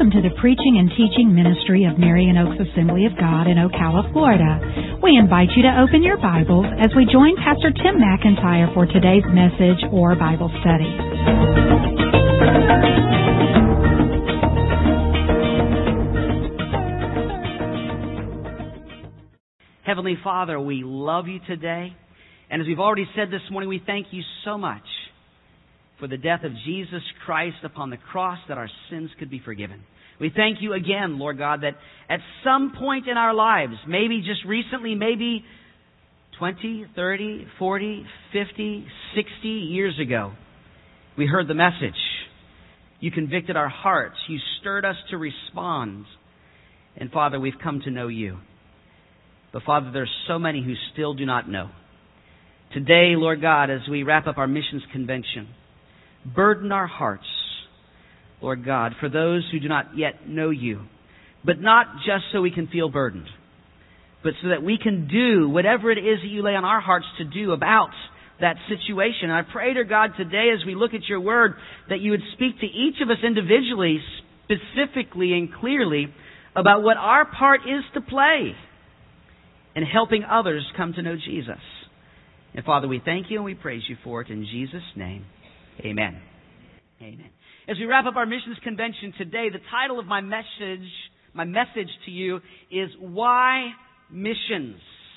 Welcome to the preaching and teaching ministry of Marion Oaks Assembly of God in Ocala, Florida. We invite you to open your Bibles as we join Pastor Tim McIntyre for today's message or Bible study. Heavenly Father, we love you today. And as we've already said this morning, we thank you so much for the death of Jesus Christ upon the cross that our sins could be forgiven. We thank you again, Lord God, that at some point in our lives, maybe just recently, maybe 20, 30, 40, 50, 60 years ago, we heard the message. You convicted our hearts. You stirred us to respond. And Father, we've come to know you. But Father, there's so many who still do not know. Today, Lord God, as we wrap up our missions convention, burden our hearts, Lord God, for those who do not yet know you. But not just so we can feel burdened, but so that we can do whatever it is that you lay on our hearts to do about that situation. And I pray, dear God, today as we look at your word, that you would speak to each of us individually, specifically and clearly, about what our part is to play in helping others come to know Jesus. And Father, we thank you and we praise you for it in Jesus' name. Amen. Amen. As we wrap up our missions convention today, the title of my message to you is Why Missions?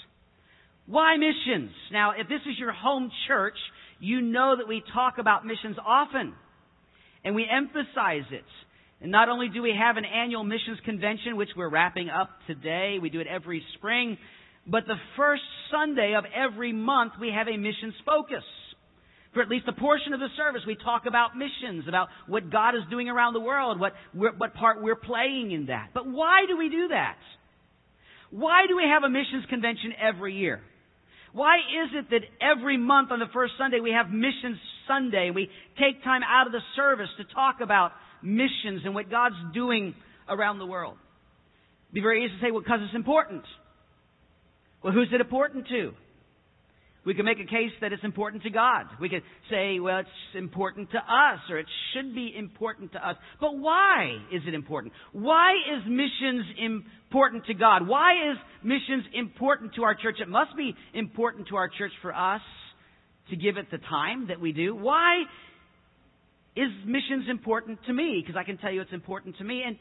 Why missions? Now, if this is your home church, you know that we talk about missions often, and we emphasize it. And not only do we have an annual missions convention, which we're wrapping up today, we do it every spring, but the first Sunday of every month we have a missions focus. For at least a portion of the service, we talk about missions, about what God is doing around the world, what part we're playing in that. But why do we do that? Why do we have a missions convention every year? Why is it that every month on the first Sunday we have Missions Sunday? We take time out of the service to talk about missions and what God's doing around the world. It'd be very easy to say, well, because it's important. Well, who's it important to? We can make a case that it's important to God. We could say, well, it's important to us, or it should be important to us. But why is it important? Why is missions important to God? Why is missions important to our church? It must be important to our church for us to give it the time that we do. Why is missions important to me? Because I can tell you it's important to me. And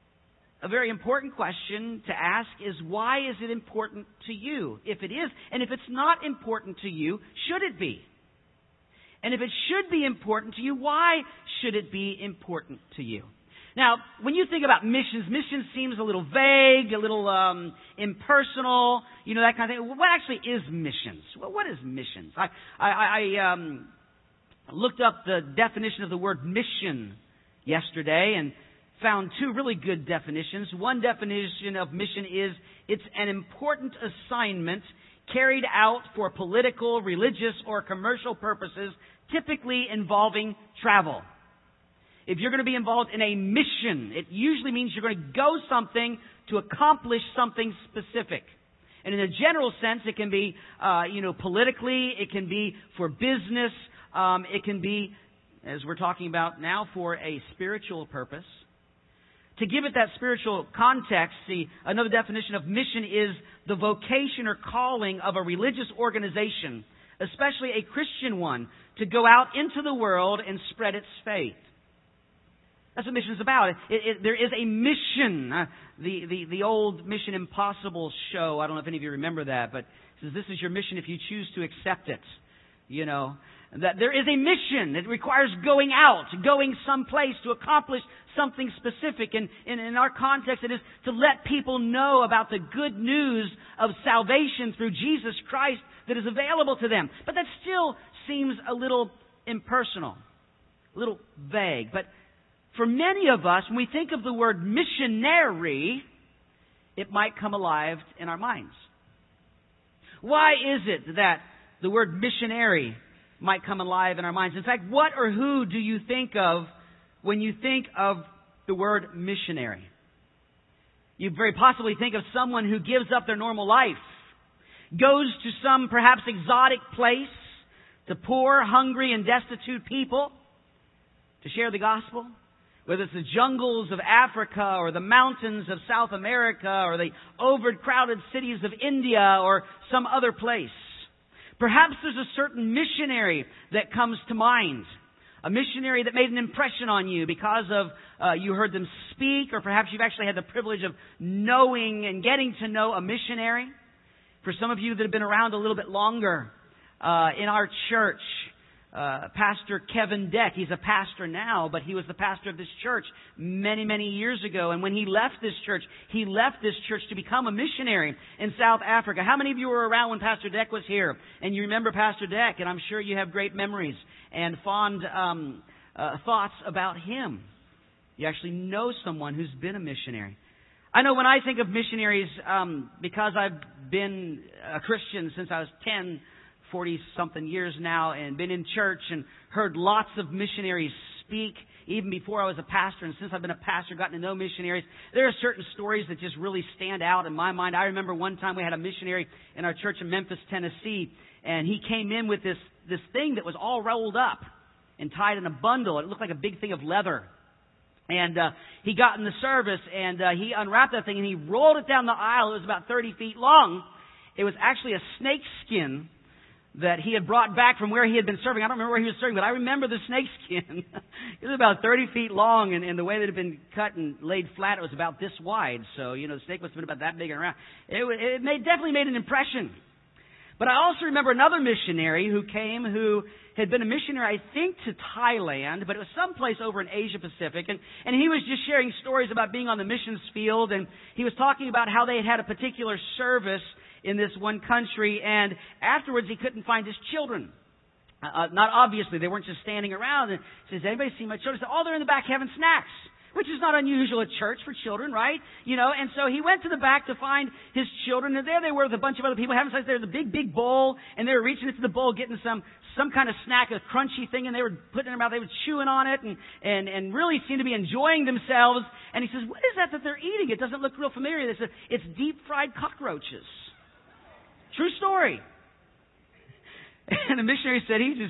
a very important question to ask is, why is it important to you? If it is, and if it's not important to you, should it be? And if it should be important to you, why should it be important to you? Now, when you think about missions, missions seems a little vague, a little impersonal, that kind of thing. What actually is missions? Well, what is missions? I looked up the definition of the word mission yesterday and found two really good definitions. One definition of mission is it's an important assignment carried out for political, religious, or commercial purposes, typically involving travel. If you're going to be involved in a mission, it usually means you're going to go something to accomplish something specific. And in a general sense, it can be, politically, it can be for business, it can be, as we're talking about now, for a spiritual purpose. To give it that spiritual context, another definition of mission is the vocation or calling of a religious organization, especially a Christian one, to go out into the world and spread its faith. That's what mission is about. There is a mission. The old Mission Impossible show, I don't know if any of you remember that, but it says this is your mission if you choose to accept it. That there is a mission. It requires going out, going someplace to accomplish something specific. And in our context, it is to let people know about the good news of salvation through Jesus Christ that is available to them. But that still seems a little impersonal, a little vague. But for many of us, when we think of the word missionary, it might come alive in our minds. Why is it that the word missionary might come alive in our minds? In fact, what or who do you think of when you think of the word missionary? You very possibly think of someone who gives up their normal life, goes to some perhaps exotic place to poor, hungry, and destitute people to share the gospel. Whether it's the jungles of Africa or the mountains of South America or the overcrowded cities of India or some other place. Perhaps there's a certain missionary that comes to mind. A missionary that made an impression on you because of you heard them speak, or perhaps you've actually had the privilege of knowing and getting to know a missionary. For some of you that have been around a little bit longer, in our church, Pastor Kevin Deck, he's a pastor now, but he was the pastor of this church many, many years ago. And when he left this church to become a missionary in South Africa. How many of you were around when Pastor Deck was here? And you remember Pastor Deck, and I'm sure you have great memories and fond thoughts about him. You actually know someone who's been a missionary. I know when I think of missionaries, because I've been a Christian since I was 10, 40-something years now, and been in church and heard lots of missionaries speak, even before I was a pastor. And since I've been a pastor, gotten to know missionaries, there are certain stories that just really stand out in my mind. I remember one time we had a missionary in our church in Memphis, Tennessee, and he came in with this thing that was all rolled up and tied in a bundle. It looked like a big thing of leather. And he got in the service, and he unwrapped that thing, and he rolled it down the aisle. It was about 30 feet long. It was actually a snake skin that he had brought back from where he had been serving. I don't remember where he was serving, but I remember the snake skin. It was about 30 feet long, and the way that it had been cut and laid flat, it was about this wide. So, the snake must have been about that big and around. It definitely made an impression. But I also remember another missionary who came who had been a missionary, I think, to Thailand, but it was someplace over in Asia Pacific. And he was just sharing stories about being on the missions field, and he was talking about how they had a particular service in this one country, and afterwards he couldn't find his children. Not obviously, they weren't just standing around. And he says, "Anybody see my children?" He said, "Oh, they're in the back having snacks," which is not unusual at church for children, right? And so he went to the back to find his children, and there they were with a bunch of other people having snacks. There was a big, big bowl, and they were reaching into the bowl, getting some kind of snack, a crunchy thing, and they were putting it in their mouth. They were chewing on it and really seemed to be enjoying themselves. And he says, "What is that they're eating? It doesn't look real familiar." They said, "It's deep-fried cockroaches." True story. And the missionary said, and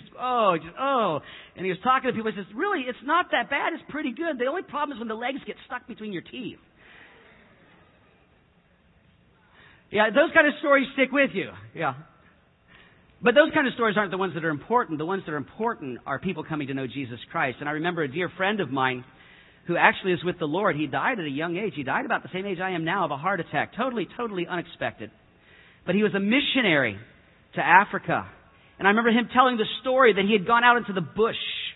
he was talking to people. He says, "Really, it's not that bad. It's pretty good. The only problem is when the legs get stuck between your teeth." Yeah, those kind of stories stick with you. Yeah. But those kind of stories aren't the ones that are important. The ones that are important are people coming to know Jesus Christ. And I remember a dear friend of mine who actually is with the Lord. He died at a young age. He died about the same age I am now of a heart attack. Totally, totally unexpected. But he was a missionary to Africa. And I remember him telling the story that he had gone out into the bush.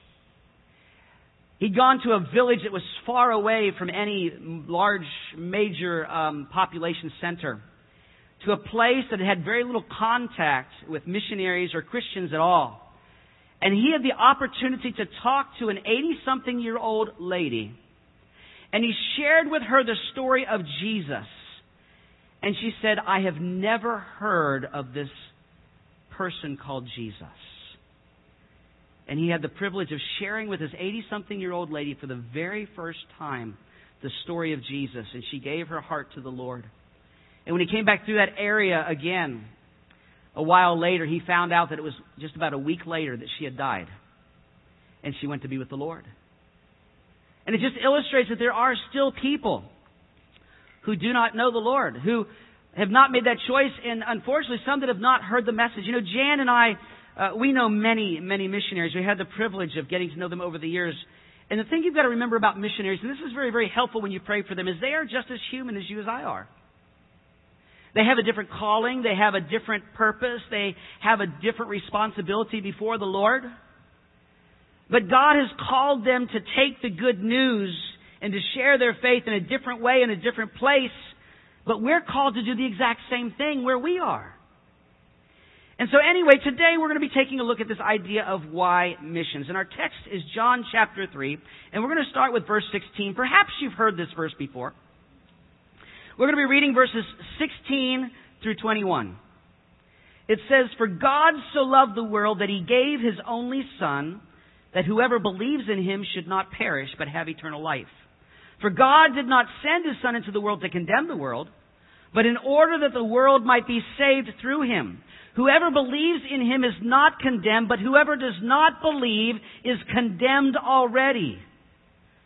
He'd gone to a village that was far away from any large, major population center, to a place that had very little contact with missionaries or Christians at all. And he had the opportunity to talk to an 80-something-year-old lady. And he shared with her the story of Jesus. And she said, "I have never heard of this person called Jesus." And he had the privilege of sharing with his 80-something-year-old lady for the very first time the story of Jesus. And she gave her heart to the Lord. And when he came back through that area again, a while later, he found out that it was just about a week later that she had died. And she went to be with the Lord. And it just illustrates that there are still people who do not know the Lord, who have not made that choice, and unfortunately some that have not heard the message. Jan and I, we know many, many missionaries. We had the privilege of getting to know them over the years. And the thing you've got to remember about missionaries, and this is very, very helpful when you pray for them, is they are just as human as you as I are. They have a different calling. They have a different purpose. They have a different responsibility before the Lord. But God has called them to take the good news and to share their faith in a different way, in a different place. But we're called to do the exact same thing where we are. And so anyway, today we're going to be taking a look at this idea of why missions. And our text is John chapter 3. And we're going to start with verse 16. Perhaps you've heard this verse before. We're going to be reading verses 16 through 21. It says, "For God so loved the world that He gave His only Son, that whoever believes in Him should not perish, but have eternal life. For God did not send His Son into the world to condemn the world, but in order that the world might be saved through Him. Whoever believes in Him is not condemned, but whoever does not believe is condemned already,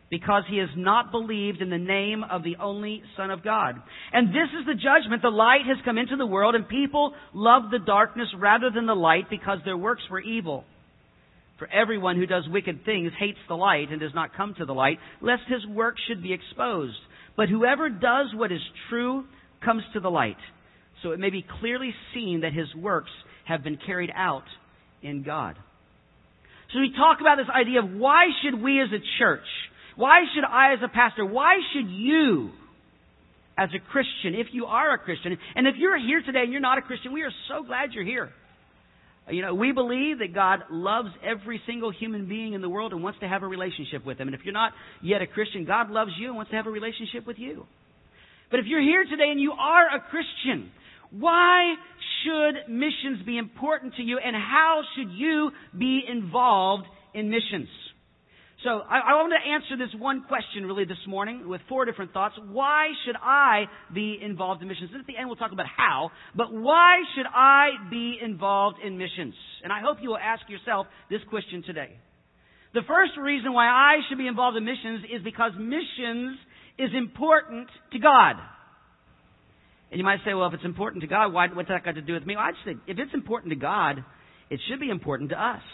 because he has not believed in the name of the only Son of God. And this is the judgment. The light has come into the world, and people love the darkness rather than the light because their works were evil. For everyone who does wicked things hates the light and does not come to the light, lest his work should be exposed. But whoever does what is true comes to the light, so it may be clearly seen that his works have been carried out in God. So we talk about this idea of why should we as a church, why should I as a pastor, why should you as a Christian, if you are a Christian, and if you're here today and you're not a Christian, we are so glad you're here. You know, we believe that God loves every single human being in the world and wants to have a relationship with them. And if you're not yet a Christian, God loves you and wants to have a relationship with you. But if you're here today and you are a Christian, why should missions be important to you, and how should you be involved in missions? So I want to answer this one question really this morning with 4 different thoughts. Why should I be involved in missions? And at the end we'll talk about how, but why should I be involved in missions? And I hope you will ask yourself this question today. The first reason why I should be involved in missions is because missions is important to God. And you might say, well, if it's important to God, what's that got to do with me? Well, I'd say, if it's important to God, it should be important to us.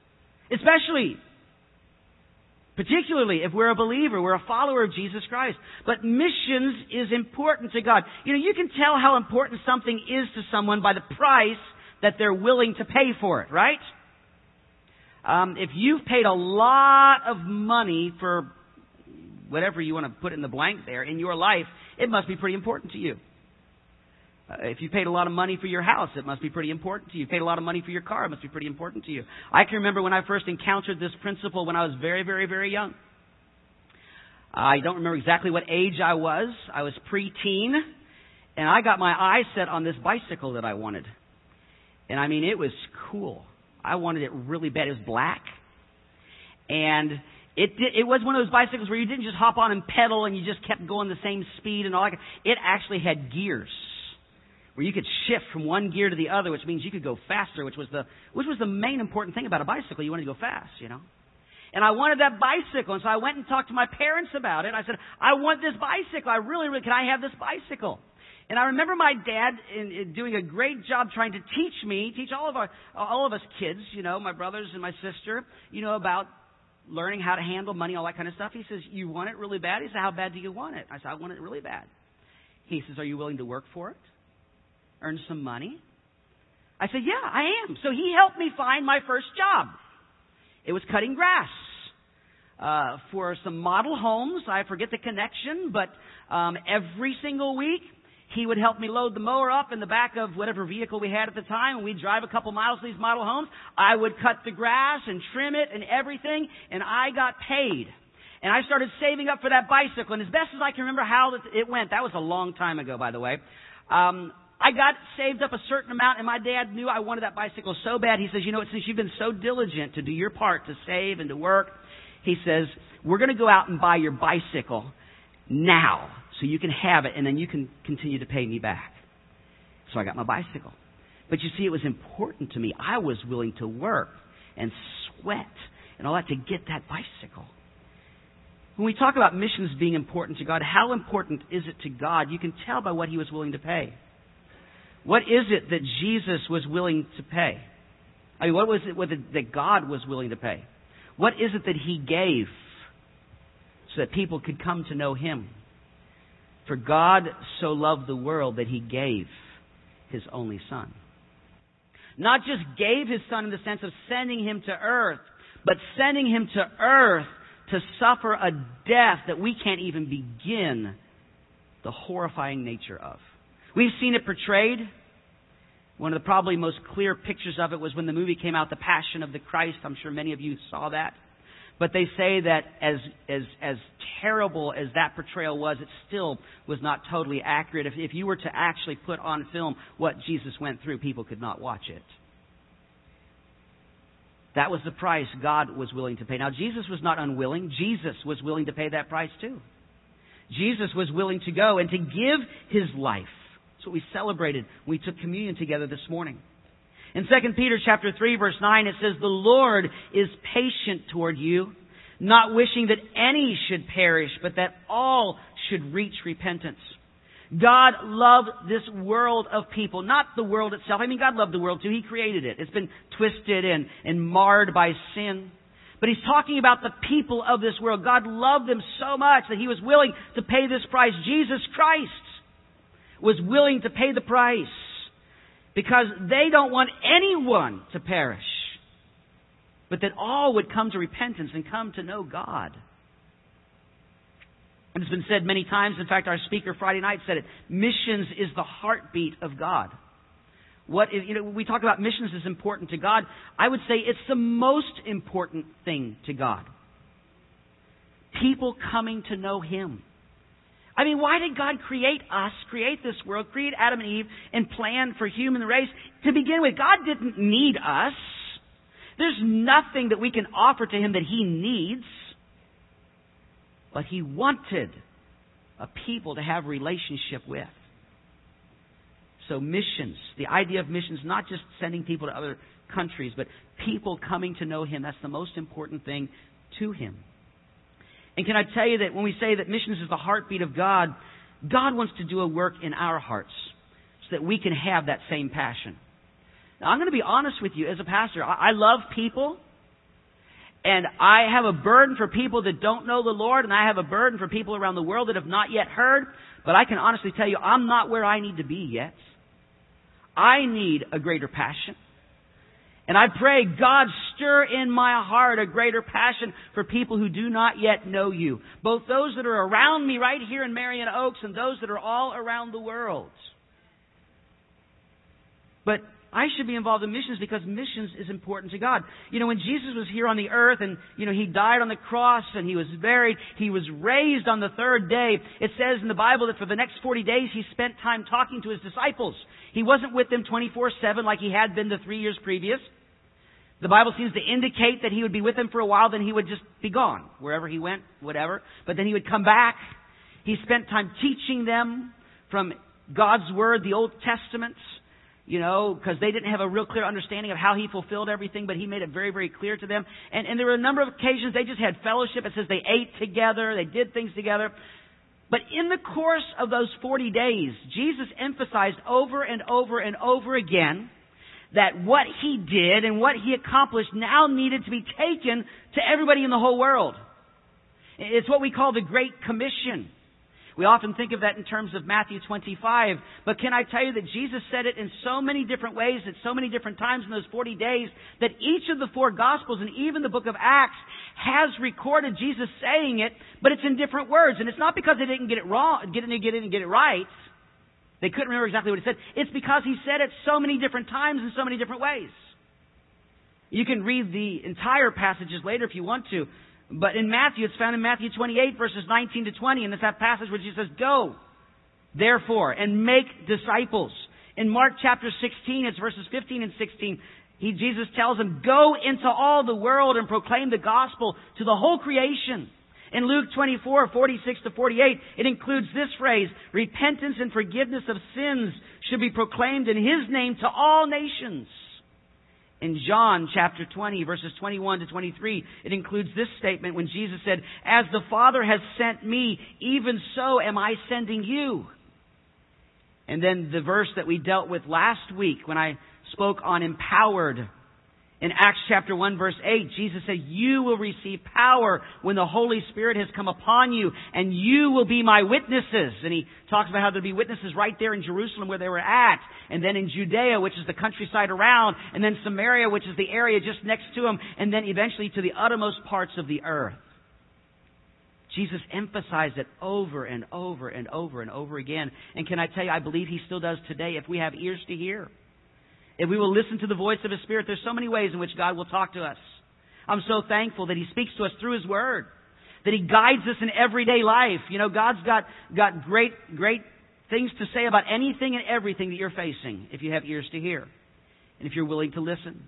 Particularly if we're a believer, we're a follower of Jesus Christ. But missions is important to God. You know, you can tell how important something is to someone by the price that they're willing to pay for it, right? If you've paid a lot of money for whatever you want to put in the blank there in your life, it must be pretty important to you. If you paid a lot of money for your house, it must be pretty important to you. If you paid a lot of money for your car, it must be pretty important to you. I can remember when I first encountered this principle when I was very, very, very young. I don't remember exactly what age I was. I was preteen, and I got my eyes set on this bicycle that I wanted. And I mean, it was cool. I wanted it really bad. It was black. And it was one of those bicycles where you didn't just hop on and pedal and you just kept going the same speed and all that. It actually had gears, where you could shift from one gear to the other, which means you could go faster, which was the main important thing about a bicycle. You wanted to go fast, you know. And I wanted that bicycle, and so I went and talked to my parents about it. I said, I want this bicycle. I really, can I have this bicycle? And I remember my dad doing a great job trying to teach all of us kids, you know, my brothers and my sister, you know, about learning how to handle money, all that kind of stuff. He says, you want it really bad? He said, how bad do you want it? I said, I want it really bad. He says, are you willing to work for it? Earn some money? I said, yeah, I am. So he helped me find my first job. It was cutting grass for some model homes. I forget the connection, but every single week he would help me load the mower up in the back of whatever vehicle we had at the time, and we'd drive a couple miles to these model homes. I would cut the grass and trim it and everything, and I got paid. And I started saving up for that bicycle, and as best as I can remember how it went, that was a long time ago, by the way, I got saved up a certain amount, and my dad knew I wanted that bicycle so bad. He says, you know, since you've been so diligent to do your part to save and to work, he says, we're going to go out and buy your bicycle now so you can have it, and then you can continue to pay me back. So I got my bicycle. But you see, it was important to me. I was willing to work and sweat and all that to get that bicycle. When we talk about missions being important to God, how important is it to God? You can tell by what he was willing to pay. What is it that Jesus was willing to pay? I mean, what was it that God was willing to pay? What is it that he gave so that people could come to know him? For God so loved the world that he gave his only Son. Not just gave his Son in the sense of sending him to earth, but sending him to earth to suffer a death that we can't even begin the horrifying nature of. We've seen it portrayed. One of the probably most clear pictures of it was when the movie came out, The Passion of the Christ. I'm sure many of you saw that. But they say that as terrible as that portrayal was, it still was not totally accurate. If you were to actually put on film what Jesus went through, people could not watch it. That was the price God was willing to pay. Now, Jesus was not unwilling. Jesus was willing to pay that price too. Jesus was willing to go and to give his life. That's what we celebrated when we took communion together this morning. In 2 Peter chapter 3, verse 9, it says, the Lord is patient toward you, not wishing that any should perish, but that all should reach repentance. God loved this world of people, not the world itself. I mean, God loved the world too. He created it. It's been twisted and marred by sin. But He's talking about the people of this world. God loved them so much that He was willing to pay this price. Jesus Christ was willing to pay the price because they don't want anyone to perish, but that all would come to repentance and come to know God. And it's been said many times. In fact, our speaker Friday night said it. Missions is the heartbeat of God. We talk about missions is important to God. I would say it's the most important thing to God. People coming to know Him. I mean, why did God create us, create this world, create Adam and Eve, and plan for human race? To begin with, God didn't need us. There's nothing that we can offer to Him that He needs. But He wanted a people to have relationship with. So missions, the idea of missions, not just sending people to other countries, but people coming to know Him. That's the most important thing to Him. And can I tell you that when we say that missions is the heartbeat of God, God wants to do a work in our hearts so that we can have that same passion. Now, I'm going to be honest with you as a pastor. I love people. And I have a burden for people that don't know the Lord, and I have a burden for people around the world that have not yet heard. But I can honestly tell you, I'm not where I need to be yet. I need a greater passion. And I pray, God, stir in my heart a greater passion for people who do not yet know You. Both those that are around me right here in Marion Oaks and those that are all around the world. But I should be involved in missions because missions is important to God. You know, when Jesus was here on the earth and, He died on the cross and He was buried, He was raised on the third day. It says in the Bible that for the next 40 days He spent time talking to His disciples. He wasn't with them 24/7 like He had been the 3 years previous. The Bible seems to indicate that He would be with them for a while, then He would just be gone. Wherever He went, whatever. But then He would come back. He spent time teaching them from God's Word, the Old Testament. Because they didn't have a real clear understanding of how He fulfilled everything, but He made it very, very clear to them. And there were a number of occasions they just had fellowship. It says they ate together, they did things together. But in the course of those 40 days, Jesus emphasized over and over and over again that what He did and what He accomplished now needed to be taken to everybody in the whole world. It's what we call the Great Commission. We often think of that in terms of Matthew 25. But can I tell you that Jesus said it in so many different ways at so many different times in those 40 days that each of the 4 Gospels and even the book of Acts has recorded Jesus saying it, but it's in different words. And it's not because they didn't get it wrong, get it right. They couldn't remember exactly what He said. It's because He said it so many different times in so many different ways. You can read the entire passages later if you want to. But in Matthew, it's found in Matthew 28, verses 19 to 20. And it's that passage where Jesus says, "Go, therefore, and make disciples." In Mark chapter 16, it's verses 15 and 16. Jesus tells them, "Go into all the world and proclaim the gospel to the whole creation." In Luke 24, 46 to 48, it includes this phrase, "Repentance and forgiveness of sins should be proclaimed in His name to all nations." In John chapter 20, verses 21 to 23, it includes this statement when Jesus said, "As the Father has sent me, even so am I sending you." And then the verse that we dealt with last week when I spoke on empowered. In Acts chapter 1, verse 8, Jesus said, "You will receive power when the Holy Spirit has come upon you, and you will be my witnesses." And He talks about how there'll be witnesses right there in Jerusalem where they were at, and then in Judea, which is the countryside around, and then Samaria, which is the area just next to them, and then eventually to the uttermost parts of the earth. Jesus emphasized it over and over and over and over again. And can I tell you, I believe He still does today if we have ears to hear. If we will listen to the voice of His Spirit, there's so many ways in which God will talk to us. I'm so thankful that He speaks to us through His Word, that He guides us in everyday life. God's got great things to say about anything and everything that you're facing if you have ears to hear and if you're willing to listen.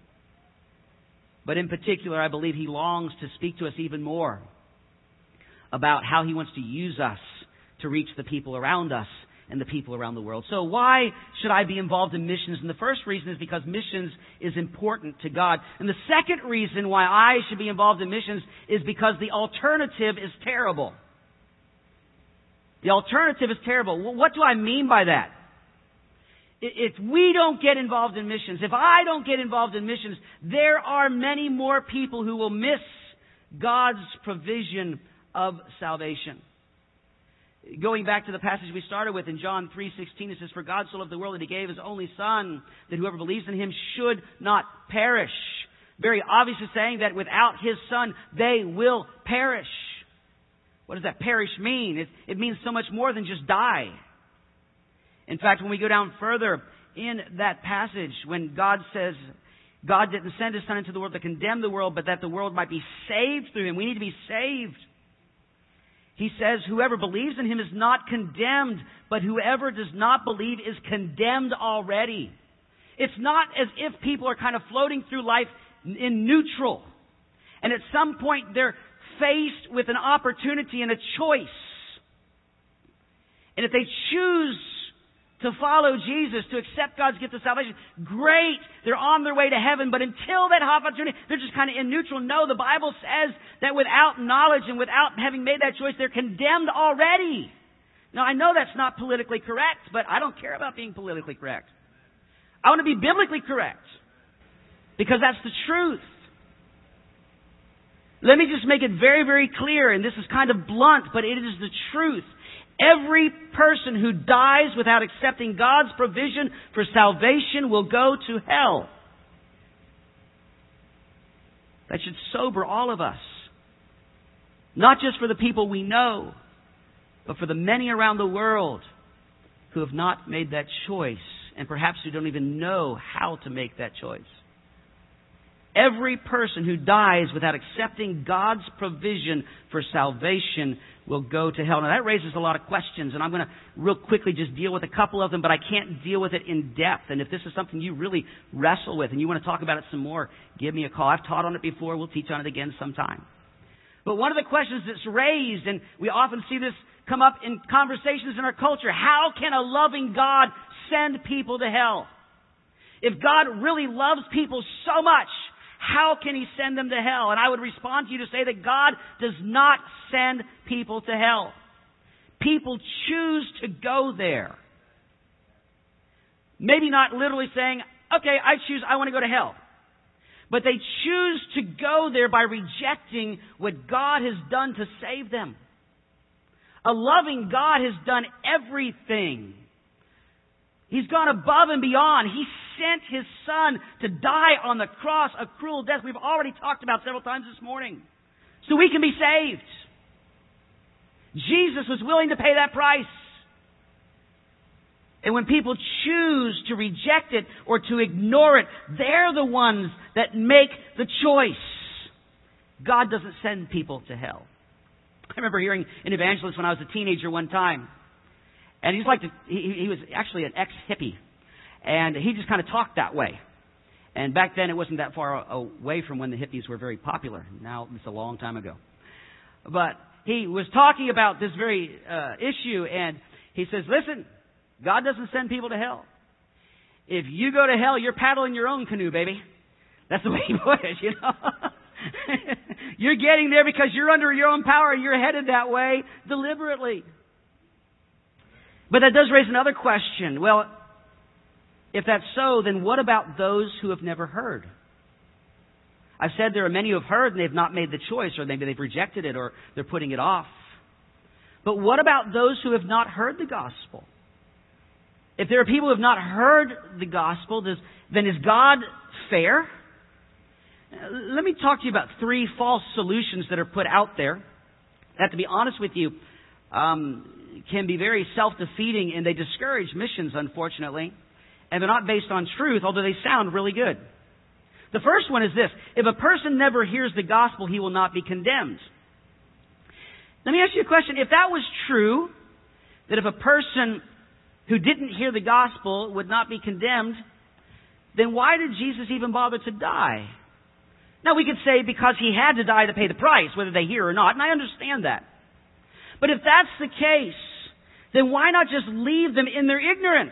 But in particular, I believe He longs to speak to us even more about how He wants to use us to reach the people around us and the people around the world. So why should I be involved in missions? And the first reason is because missions is important to God. And the second reason why I should be involved in missions is because the alternative is terrible. The alternative is terrible. Well, what do I mean by that? If we don't get involved in missions, if I don't get involved in missions, there are many more people who will miss God's provision of salvation. Going back to the passage we started with in John 3:16, it says, "For God so loved the world that He gave His only Son, that whoever believes in Him should not perish." Very obviously saying that without His Son, they will perish. What does that perish mean? It means so much more than just die. In fact, when we go down further in that passage, when God says, God didn't send His Son into the world to condemn the world, but that the world might be saved through Him. We need to be saved. He says, whoever believes in Him is not condemned, but whoever does not believe is condemned already. It's not as if people are kind of floating through life in neutral. And at some point they're faced with an opportunity and a choice. And if they choose to follow Jesus, to accept God's gift of salvation, great, they're on their way to heaven. But until that opportunity, they're just kind of in neutral. No, the Bible says that without knowledge and without having made that choice, they're condemned already. Now, I know that's not politically correct, but I don't care about being politically correct. I want to be biblically correct, because that's the truth. Let me just make it very, very clear, and this is kind of blunt, but it is the truth. Every person who dies without accepting God's provision for salvation will go to hell. That should sober all of us. Not just for the people we know, but for the many around the world who have not made that choice, and perhaps who don't even know how to make that choice. Every person who dies without accepting God's provision for salvation will go to hell. Now that raises a lot of questions, and I'm going to real quickly just deal with a couple of them, but I can't deal with it in depth. And if this is something you really wrestle with and you want to talk about it some more, give me a call. I've taught on it before. We'll teach on it again sometime. But one of the questions that's raised, and we often see this come up in conversations in our culture, how can a loving God send people to hell? If God really loves people so much, how can He send them to hell? And I would respond to you to say that God does not send people to hell. People choose to go there. Maybe not literally saying, okay, I want to go to hell. But they choose to go there by rejecting what God has done to save them. A loving God has done everything. He's gone above and beyond. He sent His Son to die on the cross, a cruel death we've already talked about several times this morning, so we can be saved. Jesus was willing to pay that price. And when people choose to reject it or to ignore it, they're the ones that make the choice. God doesn't send people to hell. I remember hearing an evangelist when I was a teenager one time. And he was actually an ex-hippie. And he just kind of talked that way. And back then it wasn't that far away from when the hippies were very popular. Now it's a long time ago. But he was talking about this very issue, and he says, listen, God doesn't send people to hell. If you go to hell, you're paddling your own canoe, baby. That's the way he put it, you know. You're getting there because you're under your own power and you're headed that way deliberately. But that does raise another question. Well, if that's so, then what about those who have never heard? I've said there are many who have heard and they've not made the choice, or maybe they've rejected it, or they're putting it off. But what about those who have not heard the gospel? If there are people who have not heard the gospel, then is God fair? Let me talk to you about 3 false solutions that are put out there that, to be honest with you, can be very self-defeating, and they discourage missions, unfortunately. And they're not based on truth, although they sound really good. The first one is this: if a person never hears the gospel, he will not be condemned. Let me ask you a question. If that was true, that if a person who didn't hear the gospel would not be condemned, then why did Jesus even bother to die? Now, we could say because He had to die to pay the price, whether they hear or not, and I understand that. But if that's the case, then why not just leave them in their ignorance?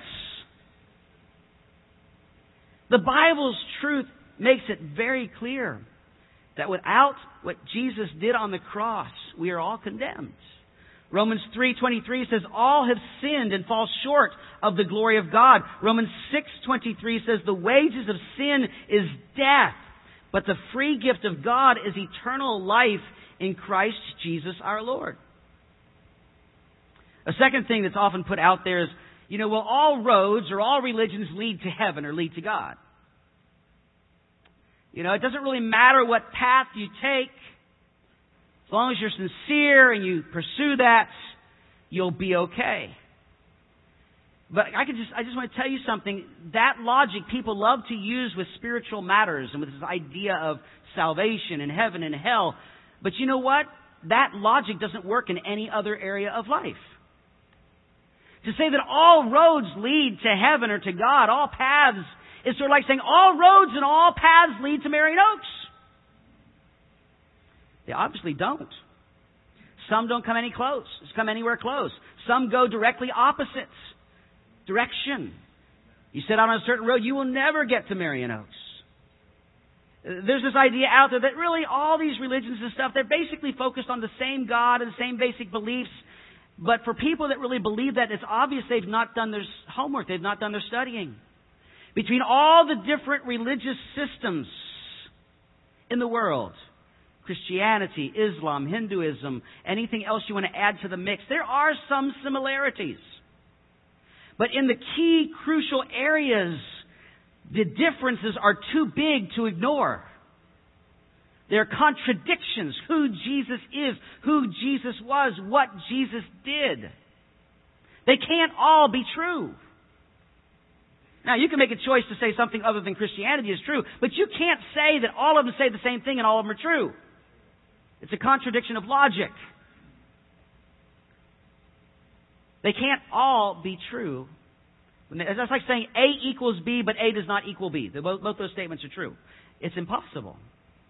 The Bible's truth makes it very clear that without what Jesus did on the cross, we are all condemned. Romans 3:23 says, all have sinned and fall short of the glory of God. Romans 6:23 says, the wages of sin is death, but the free gift of God is eternal life in Christ Jesus our Lord. A second thing that's often put out there is, well, all roads or all religions lead to heaven or lead to God. It doesn't really matter what path you take. As long as you're sincere and you pursue that, you'll be okay. But I just want to tell you something. That logic people love to use with spiritual matters and with this idea of salvation and heaven and hell. But you know what? That logic doesn't work in any other area of life. To say that all roads lead to heaven or to God, all paths, is sort of like saying all roads and all paths lead to Marion Oaks. They obviously don't. Some don't come anywhere close. Some go directly opposite direction. You set out on a certain road, you will never get to Marion Oaks. There's this idea out there that really all these religions and stuff, they're basically focused on the same God and the same basic beliefs. But for people that really believe that, it's obvious they've not done their homework. They've not done their studying. Between all the different religious systems in the world, Christianity, Islam, Hinduism, anything else you want to add to the mix, there are some similarities. But in the key crucial areas, the differences are too big to ignore. There are contradictions. Who Jesus is, who Jesus was, what Jesus did. They can't all be true. Now, you can make a choice to say something other than Christianity is true, but you can't say that all of them say the same thing and all of them are true. It's a contradiction of logic. They can't all be true. It's like saying A equals B, but A does not equal B. Both those statements are true. It's impossible.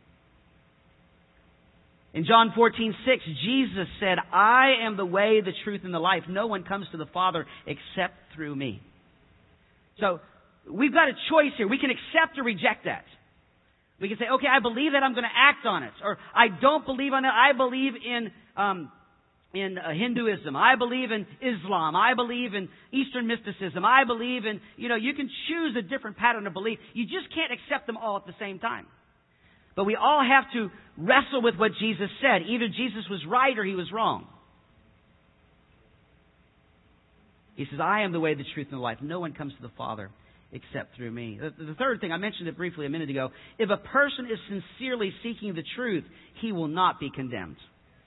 In John 14:6, Jesus said, I am the way, the truth, and the life. No one comes to the Father except through me. So, we've got a choice here. We can accept or reject that. We can say, okay, I believe that, I'm going to act on it. Or, I don't believe on that. I believe in Hinduism. I believe in Islam. I believe in Eastern mysticism. I believe in, you can choose a different pattern of belief. You just can't accept them all at the same time. But we all have to wrestle with what Jesus said. Either Jesus was right or he was wrong. He says, I am the way, the truth, and the life. No one comes to the Father except through me. The third thing, I mentioned it briefly a minute ago. If a person is sincerely seeking the truth, he will not be condemned.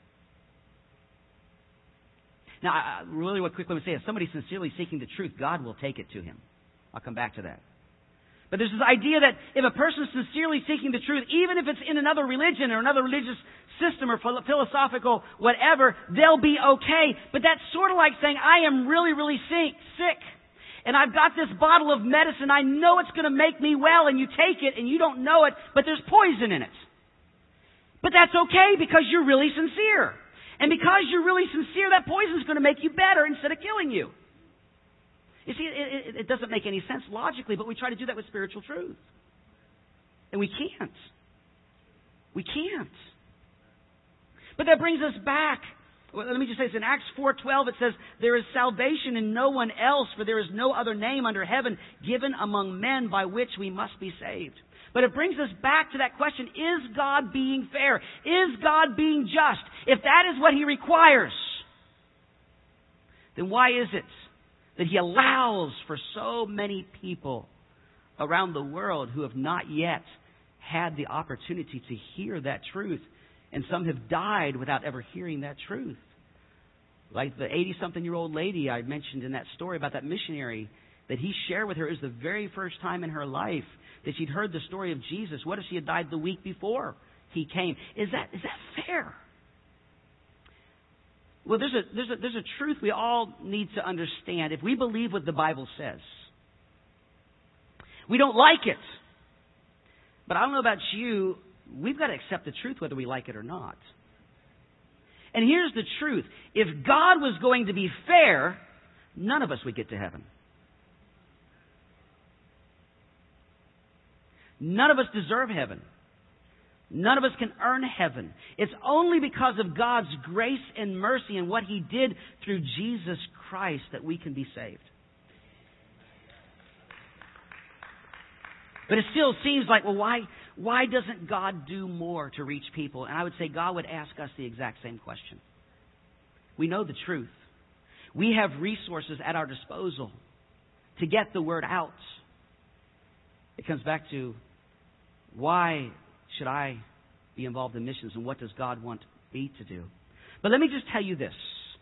Now, really what quickly I would say, if somebody's sincerely seeking the truth, God will take it to him. I'll come back to that. But there's this idea that if a person is sincerely seeking the truth, even if it's in another religion or another religious system or philosophical whatever, they'll be okay. But that's sort of like saying, I am really, really sick. And I've got this bottle of medicine. I know it's going to make me well. And you take it and you don't know it, but there's poison in it. But that's okay because you're really sincere. And because you're really sincere, that poison is going to make you better instead of killing you. You see, it doesn't make any sense logically, but we try to do that with spiritual truth. And we can't. We can't. But that brings us back. Well, let me just say this. In Acts 4:12 it says, there is salvation in no one else, for there is no other name under heaven given among men by which we must be saved. But it brings us back to that question, is God being fair? Is God being just? If that is what He requires, then why is it that He allows for so many people around the world who have not yet had the opportunity to hear that truth? And some have died without ever hearing that truth. Like the 80-something-year-old lady I mentioned in that story about that missionary, that he shared with her, it was the very first time in her life that she'd heard the story of Jesus. What if she had died the week before He came? Is that fair? Well, there's a truth we all need to understand. If we believe what the Bible says, we don't like it. But I don't know about you, we've got to accept the truth whether we like it or not. And here's the truth. If God was going to be fair, none of us would get to heaven. None of us deserve heaven. None of us can earn heaven. It's only because of God's grace and mercy and what He did through Jesus Christ that we can be saved. But it still seems like, well, why doesn't God do more to reach people? And I would say God would ask us the exact same question. We know the truth. We have resources at our disposal to get the word out. It comes back to, why should I be involved in missions, and what does God want me to do? But let me just tell you this.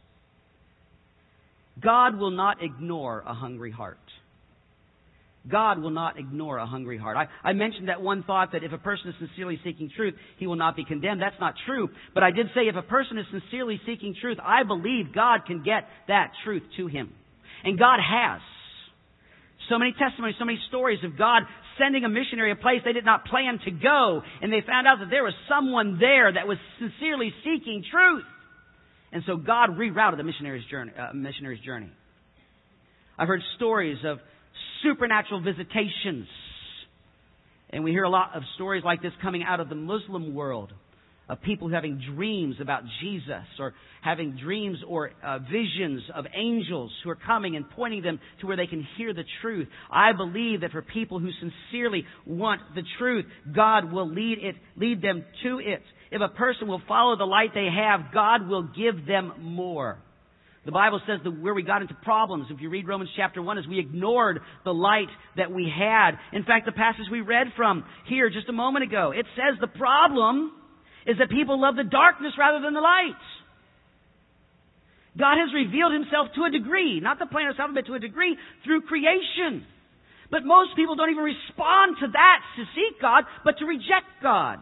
God will not ignore a hungry heart. God will not ignore a hungry heart. I mentioned that one thought that if a person is sincerely seeking truth, he will not be condemned. That's not true. But I did say if a person is sincerely seeking truth, I believe God can get that truth to him. And God has. So many testimonies, so many stories of God sending a missionary a place they did not plan to go. And they found out that there was someone there that was sincerely seeking truth. And so God rerouted the missionary's journey. I've heard stories of supernatural visitations. And we hear a lot of stories like this coming out of the Muslim world, of people having dreams about Jesus, or having dreams or visions of angels who are coming and pointing them to where they can hear the truth. I believe that for people who sincerely want the truth, God will lead them to it. If a person will follow the light they have, God will give them more. The Bible says that where we got into problems, if you read Romans chapter 1, is we ignored the light that we had. In fact, the passage we read from here just a moment ago, it says the problem is that people love the darkness rather than the light. God has revealed Himself to a degree, not the plan of salvation, but to a degree through creation. But most people don't even respond to that to seek God, but to reject God.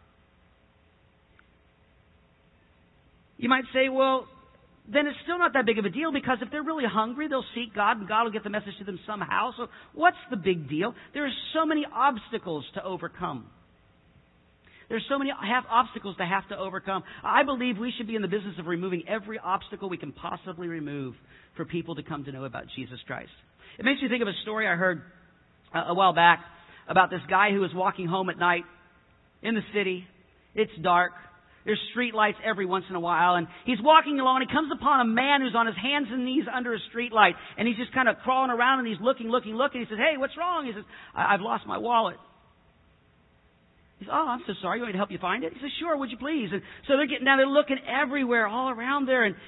You might say, well, then it's still not that big of a deal, because if they're really hungry, they'll seek God and God will get the message to them somehow. So what's the big deal? There are so many obstacles to overcome. There's so many obstacles to have to overcome. I believe we should be in the business of removing every obstacle we can possibly remove for people to come to know about Jesus Christ. It makes me think of a story I heard a while back about this guy who was walking home at night in the city. It's dark. There's street lights every once in a while. And he's walking along. He comes upon a man who's on his hands and knees under a street light. And he's just kind of crawling around and he's looking. He says, "Hey, what's wrong?" He says, "I've lost my wallet." He says, "Oh, I'm so sorry. You want me to help you find it?" He says, "Sure, would you please?" And so they're getting down. They're looking everywhere, all around there, and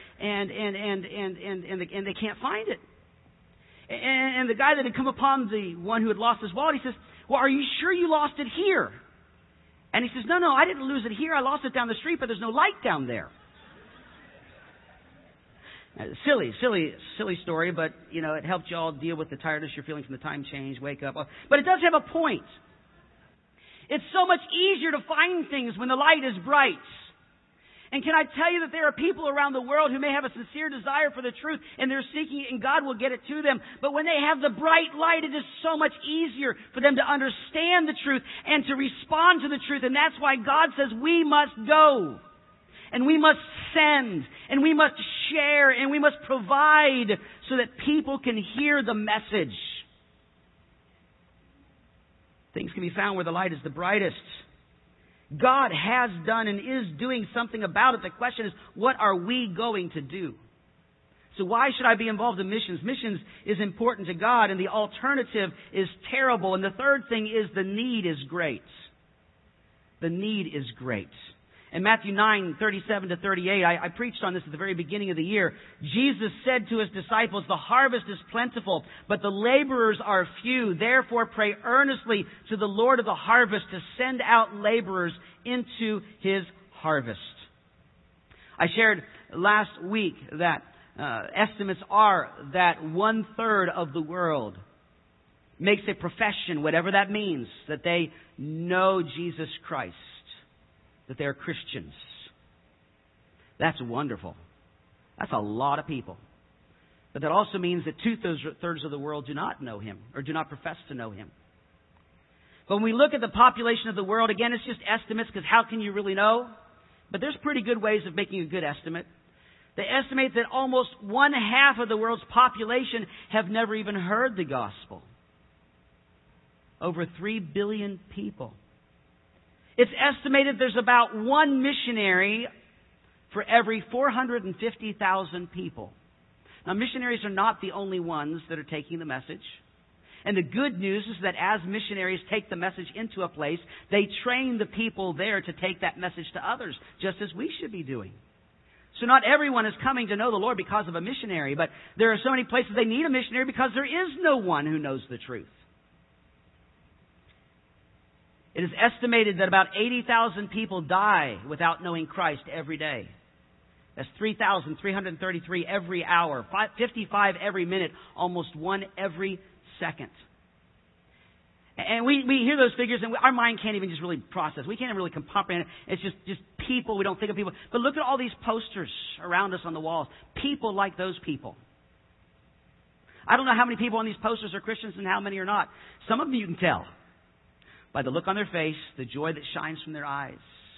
they can't find it. And the guy that had come upon the one who had lost his wallet, he says, "Well, are you sure you lost it here?" And he says, No, I didn't lose it here. I lost it down the street, but there's no light down there. Silly story, but, it helped you all deal with the tiredness you're feeling from the time change, wake up. But it does have a point. It's so much easier to find things when the light is bright. And can I tell you that there are people around the world who may have a sincere desire for the truth, and they're seeking it, and God will get it to them. But when they have the bright light, it is so much easier for them to understand the truth and to respond to the truth. And that's why God says we must go, and we must send, and we must share, and we must provide so that people can hear the message. Things can be found where the light is the brightest. God has done and is doing something about it. The question is, what are we going to do? So why should I be involved in missions? Missions is important to God, and the alternative is terrible. And the third thing is the need is great. The need is great. In Matthew 9:37-38, I preached on this at the very beginning of the year. Jesus said to His disciples, "The harvest is plentiful, but the laborers are few. Therefore pray earnestly to the Lord of the harvest to send out laborers into His harvest." I shared last week that estimates are that 1/3 of the world makes a profession, whatever that means, that they know Jesus Christ, that they're Christians. That's wonderful. That's a lot of people. But that also means that 2/3 of the world do not know Him, or do not profess to know Him. But when we look at the population of the world, again, it's just estimates, because how can you really know? But there's pretty good ways of making a good estimate. They estimate that almost 1/2 of the world's population have never even heard the gospel. Over 3 billion people. It's estimated there's about one missionary for every 450,000 people. Now, missionaries are not the only ones that are taking the message. And the good news is that as missionaries take the message into a place, they train the people there to take that message to others, just as we should be doing. So not everyone is coming to know the Lord because of a missionary, but there are so many places they need a missionary because there is no one who knows the truth. It is estimated that about 80,000 people die without knowing Christ every day. That's 3,333 every hour, 55 every minute, almost one every second. And we hear those figures and our mind can't even just really process. We can't even really comprehend it. It's just people. We don't think of people. But look at all these posters around us on the walls. People like those people. I don't know how many people on these posters are Christians and how many are not. Some of them you can tell by the look on their face, the joy that shines from their eyes.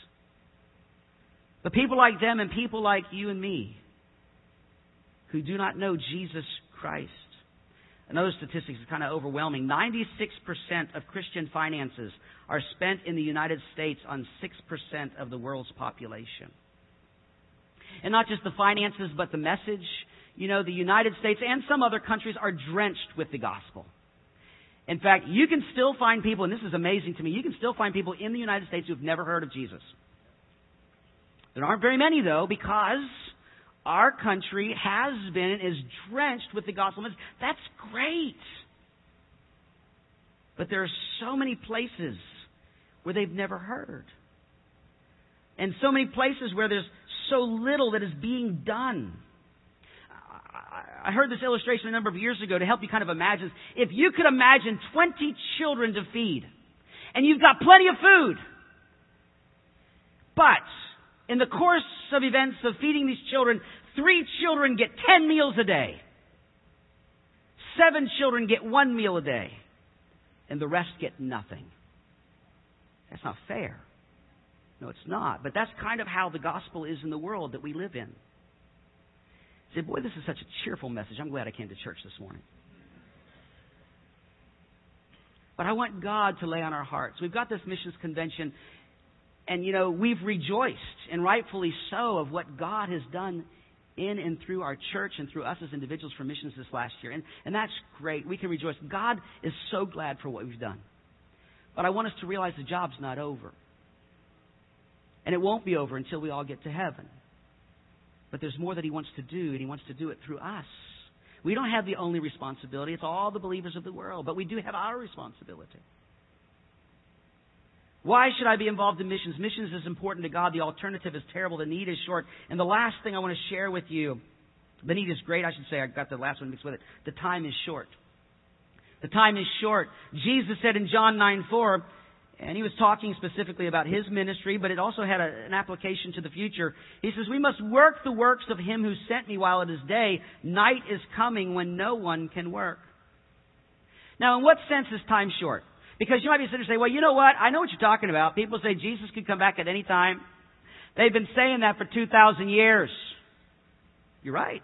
But people like them and people like you and me who do not know Jesus Christ. Another statistic is kind of overwhelming. 96% of Christian finances are spent in the United States on 6% of the world's population. And not just the finances, but the message. You know, the United States and some other countries are drenched with the gospel. In fact, you can still find people, and this is amazing to me, you can still find people in the United States who have never heard of Jesus. There aren't very many, though, because our country has been and is drenched with the gospel. That's great. But there are so many places where they've never heard. And so many places where there's so little that is being done. I heard this illustration a number of years ago to help you kind of imagine. If you could imagine 20 children to feed, and you've got plenty of food, but in the course of events of feeding these children, 3 children get 10 meals a day. 7 children get 1 meal a day. And the rest get nothing. That's not fair. No, it's not. But that's kind of how the gospel is in the world that we live in. I said, boy, this is such a cheerful message. I'm glad I came to church this morning. But I want God to lay on our hearts. We've got this missions convention. And, you know, we've rejoiced, and rightfully so, of what God has done in and through our church and through us as individuals for missions this last year. And that's great. We can rejoice. God is so glad for what we've done. But I want us to realize the job's not over. And it won't be over until we all get to heaven. But there's more that He wants to do, and He wants to do it through us. We don't have the only responsibility. It's all the believers of the world. But we do have our responsibility. Why should I be involved in missions? Missions is important to God. The alternative is terrible. The need is short. And the last thing I want to share with you, the need is great, I should say. I got the last one mixed with it. The time is short. The time is short. Jesus said in John 9:4, and He was talking specifically about His ministry, but it also had an application to the future. He says, we must work the works of Him who sent me while it is day. Night is coming when no one can work. Now, in what sense is time short? Because you might be sitting there saying, well, you know what? I know what you're talking about. People say Jesus could come back at any time. They've been saying that for 2,000 years. You're right.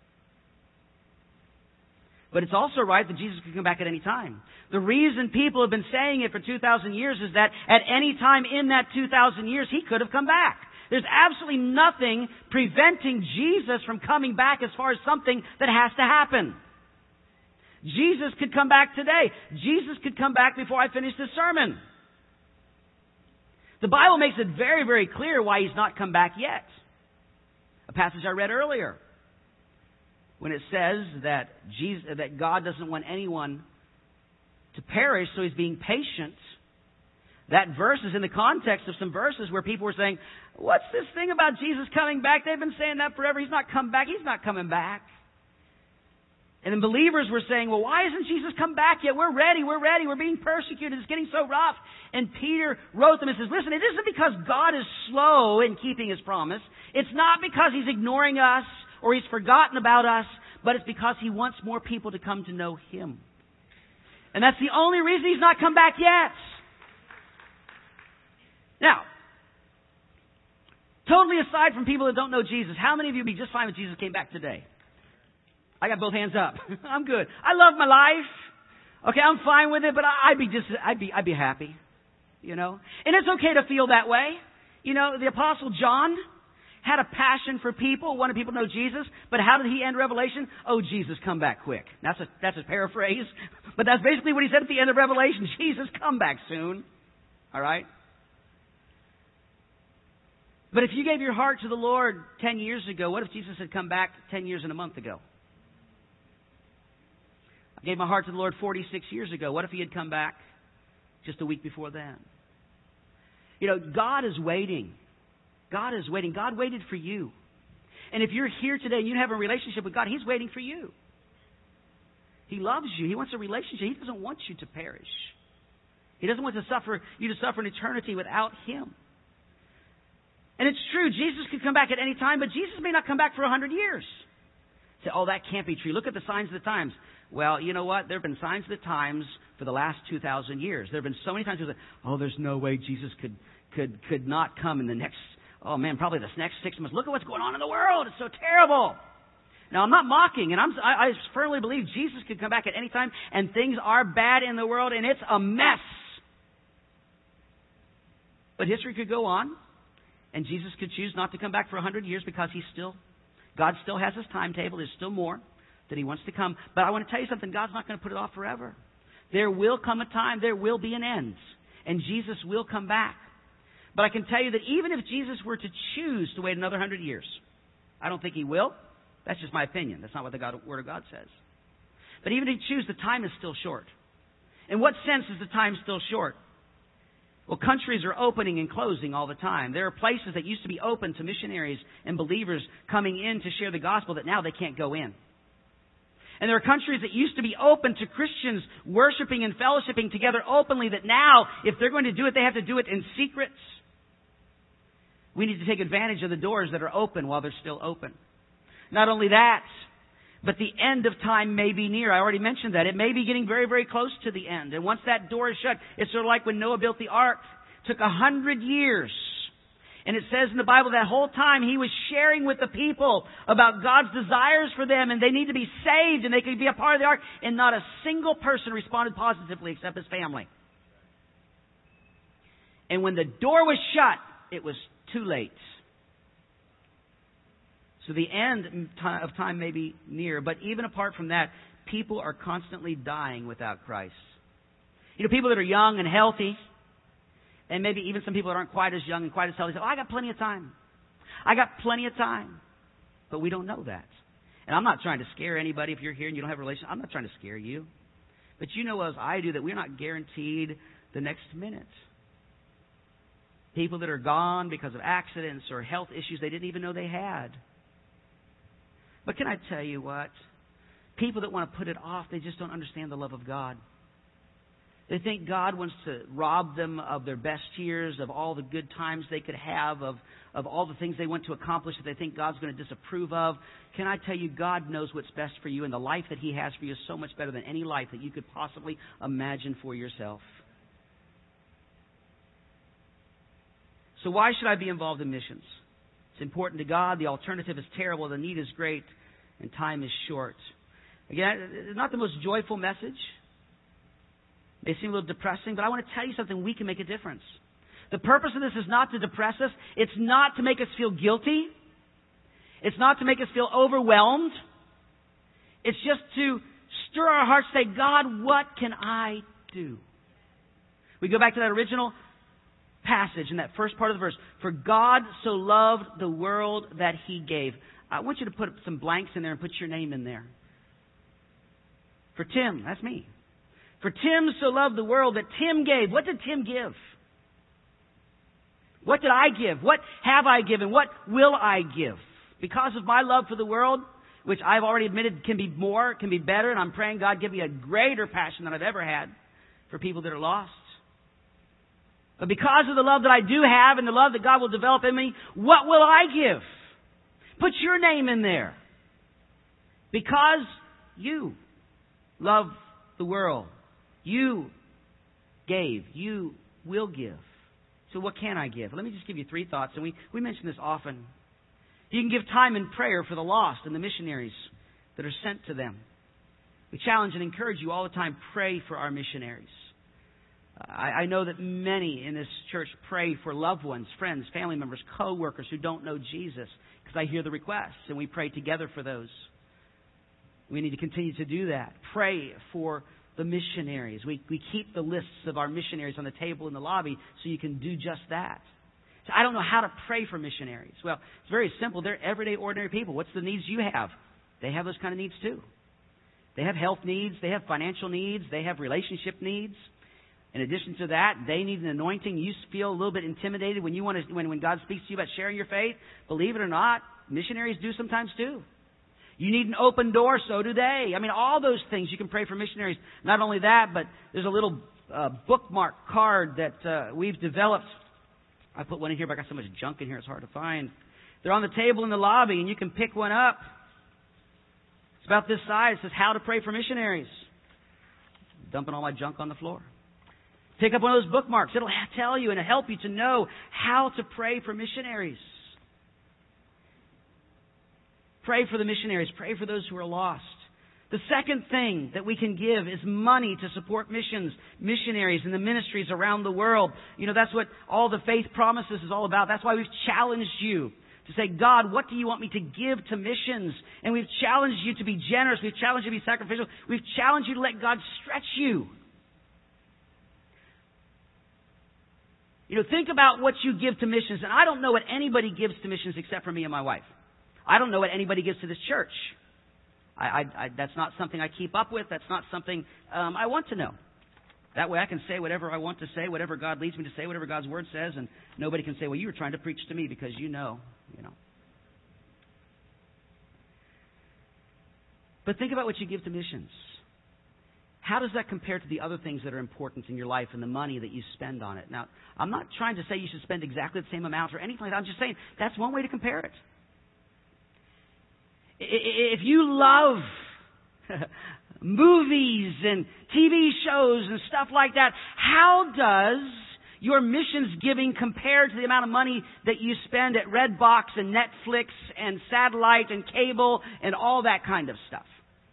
But it's also right that Jesus could come back at any time. The reason people have been saying it for 2,000 years is that at any time in that 2,000 years, He could have come back. There's absolutely nothing preventing Jesus from coming back as far as something that has to happen. Jesus could come back today. Jesus could come back before I finish this sermon. The Bible makes it very, very clear why He's not come back yet. A passage I read earlier, when it says that God doesn't want anyone to perish, so He's being patient. That verse is in the context of some verses where people were saying, what's this thing about Jesus coming back? They've been saying that forever. He's not come back. He's not coming back. And then believers were saying, well, why hasn't Jesus come back yet? We're ready. We're being persecuted. It's getting so rough. And Peter wrote them and says, listen, it isn't because God is slow in keeping His promise. It's not because He's ignoring us or He's forgotten about us, but it's because He wants more people to come to know Him. And that's the only reason He's not come back yet. Now, Totally aside from people that don't know Jesus, how many of you would be just fine if Jesus came back today? I got both hands up. I'm good. I love my life. Okay, I'm fine with it, but I'd be happy. You know? And it's okay to feel that way. You know, the Apostle John had a passion for people, wanted people to know Jesus, but how did he end Revelation? Oh, Jesus, come back quick. That's a paraphrase, but that's basically what he said at the end of Revelation. Jesus, come back soon. All right? But if you gave your heart to the Lord 10 years ago, what if Jesus had come back 10 years and a month ago? I gave my heart to the Lord 46 years ago. What if he had come back just a week before then? You know, God is waiting. God is waiting. God waited for you. And if you're here today and you have a relationship with God, he's waiting for you. He loves you. He wants a relationship. He doesn't want you to perish. He doesn't want you to suffer an eternity without him. And it's true, Jesus could come back at any time, but Jesus may not come back for 100 years. Say, oh, that can't be true. Look at the signs of the times. Well, you know what? There have been signs of the times for the last 2,000 years. There have been so many times people say, oh, there's no way Jesus could not come in the next, oh man, probably this next 6 months. Look at what's going on in the world. It's so terrible. Now, I'm not mocking, and I firmly believe Jesus could come back at any time, and things are bad in the world, and it's a mess. But history could go on. And Jesus could choose not to come back for 100 years because God still has his timetable. There's still more that he wants to come. But I want to tell you something. God's not going to put it off forever. There will come a time. There will be an end. And Jesus will come back. But I can tell you that even if Jesus were to choose to wait another 100 years, I don't think he will. That's just my opinion. That's not what the Word of God says. But even if he chooses, the time is still short. In what sense is the time still short? Well, countries are opening and closing all the time. There are places that used to be open to missionaries and believers coming in to share the gospel that now they can't go in. And there are countries that used to be open to Christians worshiping and fellowshipping together openly that now, if they're going to do it, they have to do it in secret. We need to take advantage of the doors that are open while they're still open. Not only that, but the end of time may be near. I already mentioned that. It may be getting very, very close to the end. And once that door is shut, it's sort of like when Noah built the ark. It took 100 years. And it says in the Bible that whole time he was sharing with the people about God's desires for them, and they need to be saved and they could be a part of the ark. And not a single person responded positively except his family. And when the door was shut, it was too late. So the end of time may be near, but even apart from that, people are constantly dying without Christ. You know, people that are young and healthy, and maybe even some people that aren't quite as young and quite as healthy say, oh, I got plenty of time. I got plenty of time. But we don't know that. And I'm not trying to scare anybody if you're here and you don't have a relationship. I'm not trying to scare you. But you know as I do that we're not guaranteed the next minute. People that are gone because of accidents or health issues they didn't even know they had. But can I tell you what? People that want to put it off, they just don't understand the love of God. They think God wants to rob them of their best years, of all the good times they could have, of all the things they want to accomplish that they think God's going to disapprove of. Can I tell you, God knows what's best for you, and the life that he has for you is so much better than any life that you could possibly imagine for yourself. So why should I be involved in missions? It's important to God. The alternative is terrible. The need is great. And time is short. Again, it's not the most joyful message. It may seem a little depressing, but I want to tell you something. We can make a difference. The purpose of this is not to depress us. It's not to make us feel guilty. It's not to make us feel overwhelmed. It's just to stir our hearts, say, God, what can I do? We go back to that original passage in that first part of the verse. For God so loved the world that he gave. I want you to put some blanks in there and put your name in there. For Tim, that's me. For Tim so loved the world that Tim gave. What did Tim give? What did I give? What have I given? What will I give? Because of my love for the world, which I've already admitted can be more, can be better, and I'm praying God give me a greater passion than I've ever had for people that are lost. But because of the love that I do have and the love that God will develop in me, what will I give? Put your name in there. Because you love the world. You gave. You will give. So what can I give? Let me just give you 3 thoughts, and we mention this often. You can give time and prayer for the lost and the missionaries that are sent to them. We challenge and encourage you all the time, pray for our missionaries. I know that many in this church pray for loved ones, friends, family members, co-workers who don't know Jesus, because I hear the requests, and we pray together for those. We need to continue to do that. Pray for the missionaries. We keep the lists of our missionaries on the table in the lobby so you can do just that. So I don't know how to pray for missionaries. Well, it's very simple. They're everyday, ordinary people. What's the needs you have? They have those kind of needs too. They have health needs. They have financial needs. They have relationship needs. In addition to that, they need an anointing. You feel a little bit intimidated when God speaks to you about sharing your faith. Believe it or not, missionaries do sometimes too. You need an open door, so do they. I mean, all those things you can pray for missionaries. Not only that, but there's a little bookmark card that we've developed. I put one in here, but I got so much junk in here it's hard to find. They're on the table in the lobby, and you can pick one up. It's about this size. It says, how to pray for missionaries. Dumping all my junk on the floor. Pick up one of those bookmarks. It'll tell you and it'll help you to know how to pray for missionaries. Pray for the missionaries. Pray for those who are lost. The second thing that we can give is money to support missionaries, and the ministries around the world. You know, that's what all the faith promises is all about. That's why we've challenged you to say, God, what do you want me to give to missions? And we've challenged you to be generous. We've challenged you to be sacrificial. We've challenged you to let God stretch you. You know, think about what you give to missions. And I don't know what anybody gives to missions except for me and my wife. I don't know what anybody gives to this church. That's not something I keep up with. That's not something I want to know. That way I can say whatever I want to say, whatever God leads me to say, whatever God's Word says, and nobody can say, well, you were trying to preach to me because you know. But think about what you give to missions. How does that compare to the other things that are important in your life and the money that you spend on it? Now, I'm not trying to say you should spend exactly the same amount or anything like that. I'm just saying that's one way to compare it. If you love movies and TV shows and stuff like that, how does your missions giving compare to the amount of money that you spend at Redbox and Netflix and satellite and cable and all that kind of stuff?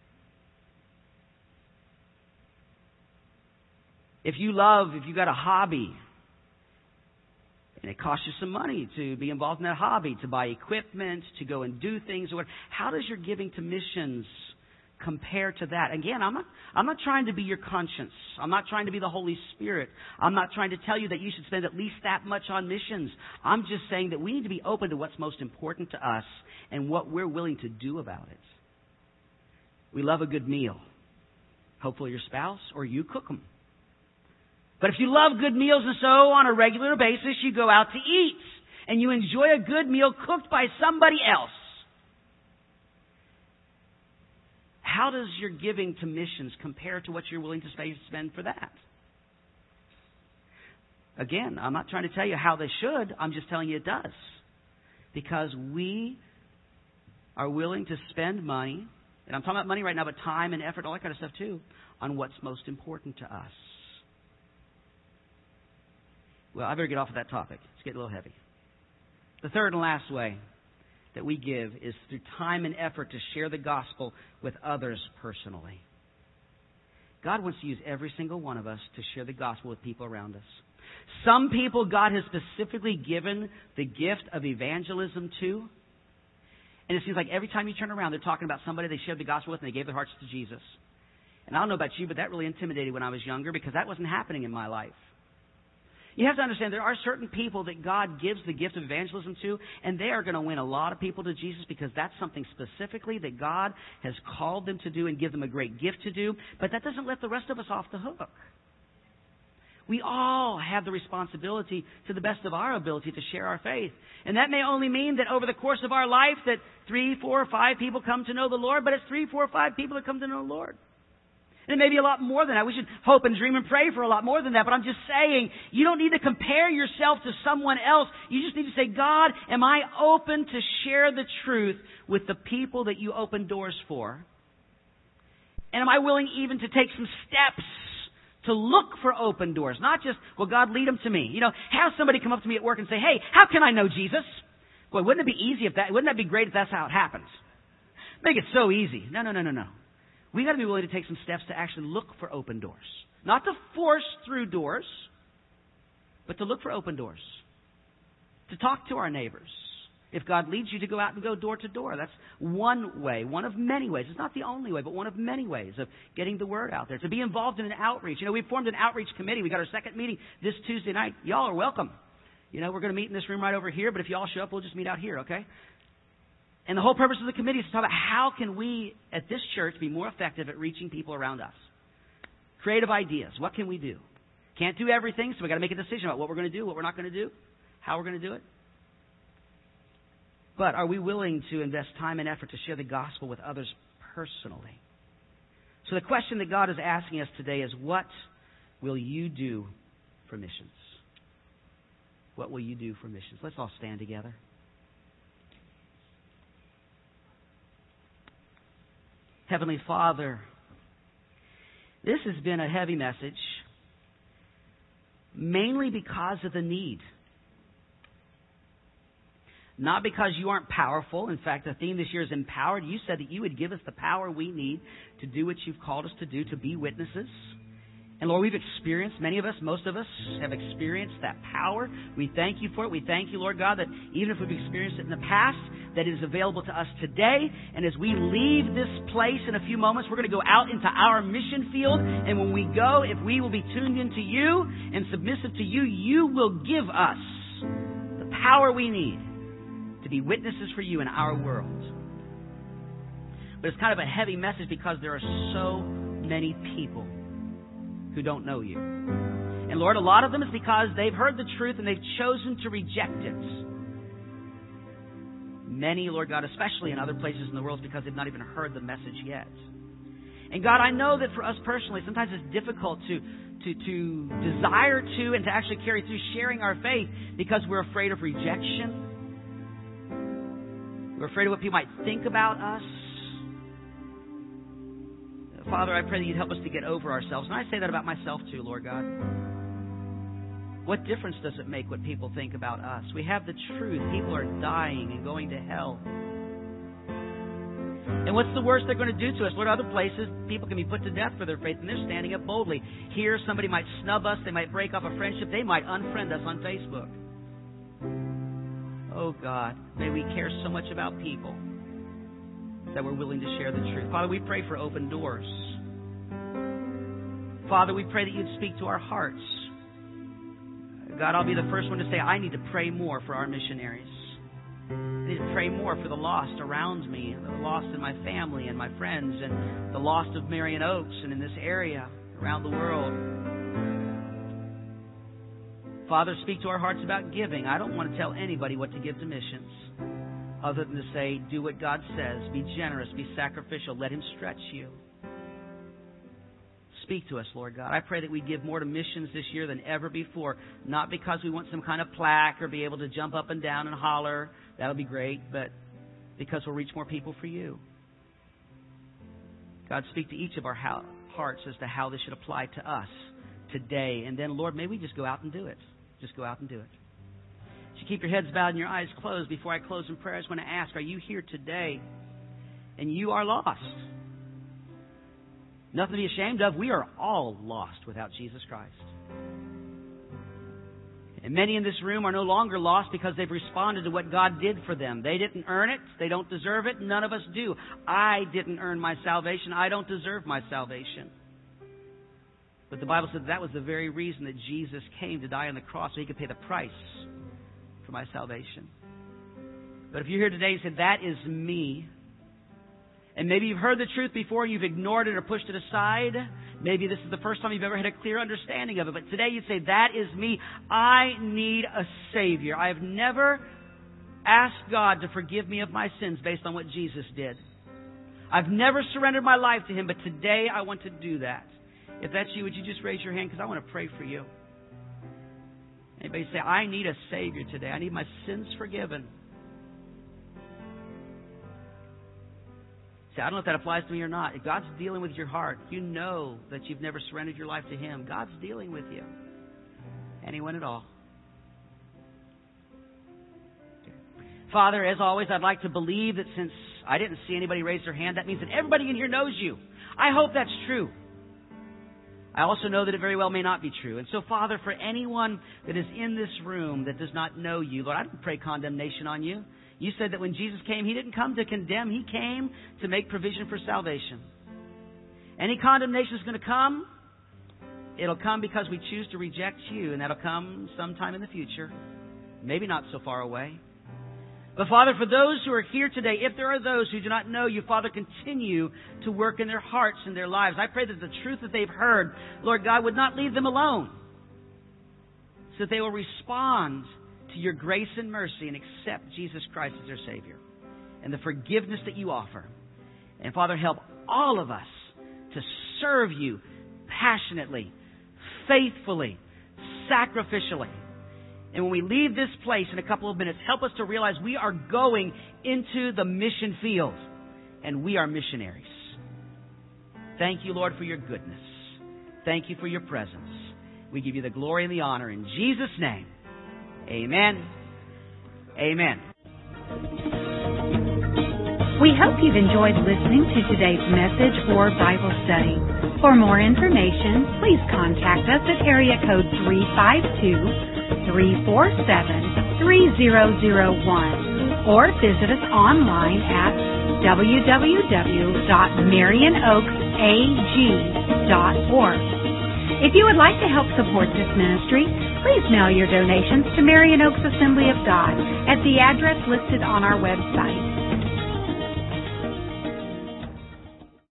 If you've got a hobby, and it costs you some money to be involved in that hobby, to buy equipment, to go and do things, or whatever, how does your giving to missions compare to that? Again, I'm not trying to be your conscience. I'm not trying to be the Holy Spirit. I'm not trying to tell you that you should spend at least that much on missions. I'm just saying that we need to be open to what's most important to us and what we're willing to do about it. We love a good meal. Hopefully your spouse or you cook them. But if you love good meals and so on a regular basis, you go out to eat and you enjoy a good meal cooked by somebody else. How does your giving to missions compare to what you're willing to spend for that? Again, I'm not trying to tell you how they should. I'm just telling you it does. Because we are willing to spend money, and I'm talking about money right now, but time and effort, all that kind of stuff too, on what's most important to us. Well, I better get off of that topic. It's getting a little heavy. The third and last way that we give is through time and effort to share the gospel with others personally. God wants to use every single one of us to share the gospel with people around us. Some people God has specifically given the gift of evangelism to. And it seems like every time you turn around, they're talking about somebody they shared the gospel with and they gave their hearts to Jesus. And I don't know about you, but that really intimidated when I was younger because that wasn't happening in my life. You have to understand there are certain people that God gives the gift of evangelism to, and they are going to win a lot of people to Jesus because that's something specifically that God has called them to do and give them a great gift to do. But that doesn't let the rest of us off the hook. We all have the responsibility to the best of our ability to share our faith. And that may only mean that over the course of our life that 3, 4, 5 people come to know the Lord, but it's 3, 4, 5 people that come to know the Lord. And it may be a lot more than that. We should hope and dream and pray for a lot more than that. But I'm just saying, you don't need to compare yourself to someone else. You just need to say, God, am I open to share the truth with the people that you open doors for? And am I willing even to take some steps To look for open doors, not just, well, God, lead them to me. Have somebody come up to me at work and say, hey, how can I know Jesus? Boy, wouldn't it be easy wouldn't that be great if that's how it happens? Make it so easy. No. We got to be willing to take some steps to actually look for open doors. Not to force through doors, but to look for open doors. To talk to our neighbors. If God leads you to go out and go door to door, that's one way, one of many ways. It's not the only way, but one of many ways of getting the word out there. To be involved in an outreach. We formed an outreach committee. We got our second meeting this Tuesday night. Y'all are welcome. We're going to meet in this room right over here, but if y'all show up, we'll just meet out here, okay? And the whole purpose of the committee is to talk about how can we, at this church, be more effective at reaching people around us. Creative ideas. What can we do? Can't do everything, so we got to make a decision about what we're going to do, what we're not going to do, how we're going to do it. But are we willing to invest time and effort to share the gospel with others personally? So the question that God is asking us today is, what will you do for missions? What will you do for missions? Let's all stand together. Heavenly Father, this has been a heavy message, mainly because of the need. Not because you aren't powerful. In fact, the theme this year is empowered. You said that you would give us the power we need to do what you've called us to do, to be witnesses. And Lord, we've experienced, many of us, most of us have experienced that power. We thank you for it. We thank you, Lord God, that even if we've experienced it in the past, that it is available to us today. And as we leave this place in a few moments, we're going to go out into our mission field. And when we go, if we will be tuned into you and submissive to you, you will give us the power we need to be witnesses for you in our world. But it's kind of a heavy message because there are so many people who don't know you. And Lord, a lot of them is because they've heard the truth and they've chosen to reject it. Many, Lord God, especially in other places in the world, because they've not even heard the message yet. And God, I know that for us personally, sometimes it's difficult to desire to and to actually carry through sharing our faith because we're afraid of rejection. We're afraid of what people might think about us. Father, I pray that you'd help us to get over ourselves. And I say that about myself too, Lord God. What difference does it make what people think about us? We have the truth. People are dying and going to hell. And what's the worst they're going to do to us? Lord, other places, people can be put to death for their faith, and they're standing up boldly. Here, somebody might snub us. They might break off a friendship. They might unfriend us on Facebook. Oh, God, may we care so much about people that we're willing to share the truth. Father, we pray for open doors. Father, we pray that you'd speak to our hearts. God, I'll be the first one to say, I need to pray more for our missionaries. I need to pray more for the lost around me, the lost in my family and my friends, and the lost of Marion Oaks and in this area around the world. Father, speak to our hearts about giving. I don't want to tell anybody what to give to missions, other than to say, do what God says. Be generous. Be sacrificial. Let Him stretch you. Speak to us, Lord God. I pray that we give more to missions this year than ever before, not because we want some kind of plaque or be able to jump up and down and holler. That'll be great, but because we'll reach more people for you. God, speak to each of our hearts as to how this should apply to us today. And then, Lord, may we just go out and do it. Just go out and do it. As you keep your heads bowed and your eyes closed, before I close in prayer, I just want to ask, are you here today and you are lost? Nothing to be ashamed of. We are all lost without Jesus Christ. And many in this room are no longer lost because they've responded to what God did for them. They didn't earn it. They don't deserve it. None of us do. I didn't earn my salvation. I don't deserve my salvation. But the Bible said that was the very reason that Jesus came to die on the cross, so He could pay the price for my salvation. But if you're here today and said, that is me, and maybe you've heard the truth before, you've ignored it or pushed it aside. Maybe this is the first time you've ever had a clear understanding of it. But today you'd say, that is me. I need a Savior. I have never asked God to forgive me of my sins based on what Jesus did. I've never surrendered my life to Him, but today I want to do that. If that's you, would you just raise your hand? Because I want to pray for you. Anybody say, I need a Savior today. I need my sins forgiven. See, I don't know if that applies to me or not. If God's dealing with your heart, you know that you've never surrendered your life to Him. God's dealing with you. Anyone at all? Father, as always, I'd like to believe that since I didn't see anybody raise their hand, that means that everybody in here knows you. I hope that's true. I also know that it very well may not be true. And so, Father, for anyone that is in this room that does not know you, Lord, I don't pray condemnation on you. You said that when Jesus came, He didn't come to condemn. He came to make provision for salvation. Any condemnation is going to come. It'll come because we choose to reject you, and that'll come sometime in the future. Maybe not so far away. But, Father, for those who are here today, if there are those who do not know you, Father, continue to work in their hearts and their lives. I pray that the truth that they've heard, Lord God, would not leave them alone, so that they will respond to your grace and mercy and accept Jesus Christ as their Savior and the forgiveness that you offer. And, Father, help all of us to serve you passionately, faithfully, sacrificially. And when we leave this place in a couple of minutes, help us to realize we are going into the mission field, and we are missionaries. Thank you, Lord, for your goodness. Thank you for your presence. We give you the glory and the honor in Jesus' name. Amen. Amen. We hope you've enjoyed listening to today's message or Bible study. For more information, please contact us at area code 352-347-3001 or visit us online at www.marionoaksag.org. If you would like to help support this ministry, please mail your donations to Marion Oaks Assembly of God at the address listed on our website.